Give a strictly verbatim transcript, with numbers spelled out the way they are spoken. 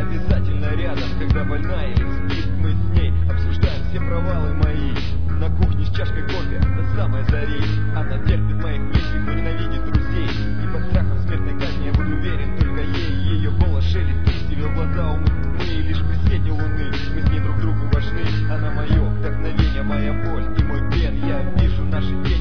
обязательно рядом, когда больна или спит. Мы с ней обсуждаем все провалы мои на кухне с чашкой кофе до самой зари. Она терпит моих близких, но ненавидит друзей. И под страхом смертной казни я буду верен только ей. Ее голос шелестит, ее глаза умны, лишь при свете луны мы с ней друг другу важны. Она мое вдохновение, моя боль и мой плен. Я вижу наши